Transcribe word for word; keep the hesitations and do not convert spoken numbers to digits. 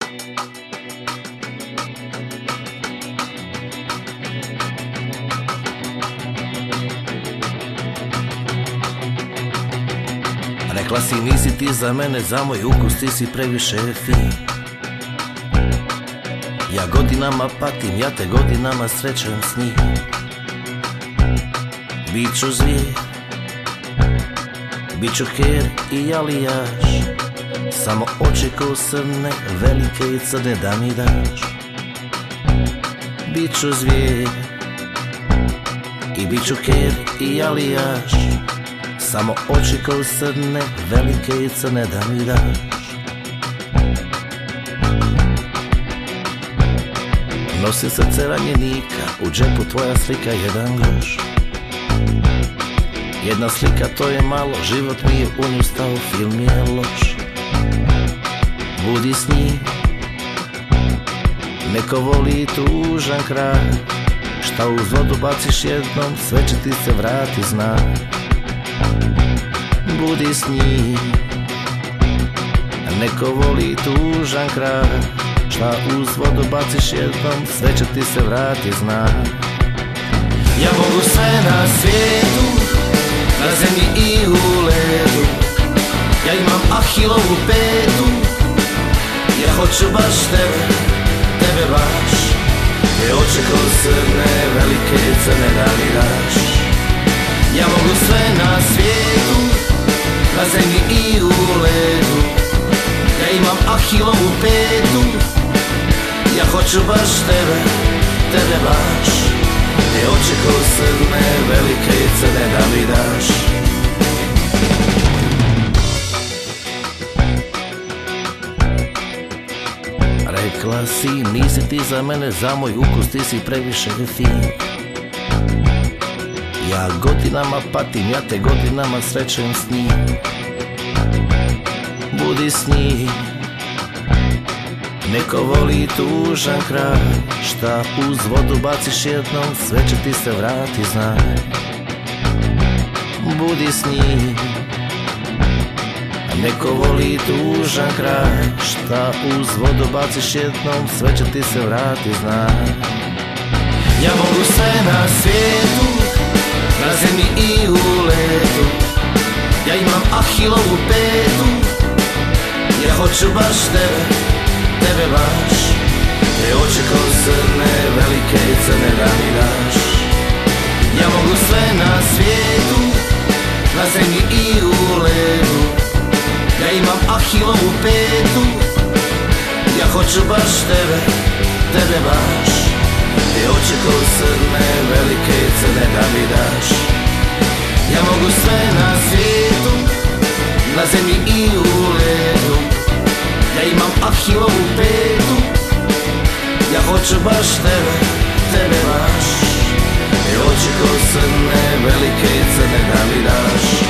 Rekla si nisi ti za mene, za moj ukus ti si previše fin. Ja godinama patim, ja te godinama srećem s njim. Biću zvijek, biću ker i jalijaš, samo oči ko srne, velike i crne da mi daš. Biću zvijek i biću ker i jalijaš, samo oči ko srne, velike i crne da mi daš. Nosim srce ranjenika, u džepu tvoja slika jedan groš. Jedna slika to je malo, život mi je u nju stao, film je loš. Budi s njim, neko voli tužan kraj, šta uz vodu baciš jednom, sve će ti se vrati, znaj. Budi s njim, neko voli tužan kraj, šta uz vodu baciš jednom, sve će ti se vrati, znaj. Ja mogu sve na svijetu, na zemlji i u ledu, ja imam Ahilovu petu, ja hoću baš tebe, tebe baš, te oči ko srne, velike i crne da mi daš. Ja mogu sve na svijetu, na zemlji i u ledu, ja imam Ahilovu petu, ja hoću baš tebe, tebe baš, te oči ko srne, velike i crne da mi daš. Rekla si nisi ti za mene, za moj ukus ti si previše fin. Ja godinama patim, ja te godinama srećem s njim. Budi s njim, neko voli tužan kraj, šta uz vodu baciš jednom, sve će ti se vrati, znaj. Budi s njim, neko voli tužan kraj, šta uz vodu baciš jednom, sve će ti se vrati, znaj. Ja mogu sve na svijetu, na zemlji i u ledu, ja imam Ahilovu petu, ja hoću baš tebe, tebe baš, te oči ko srne, velike i crne da mi daš. Ja mogu sve na svijetu, na zemlji i u ledu, ja imam Ahilovu petu, ja hoću baš tebe, tebe baš, te oči ko srne, velike i crne da mi daš. Ja mogu sve na svijetu, na zemlji i u ledu, ja imam Ahilovu petu, ja hoću baš tebe, tebe baš, te oči ko srne, velike i crne da mi daš.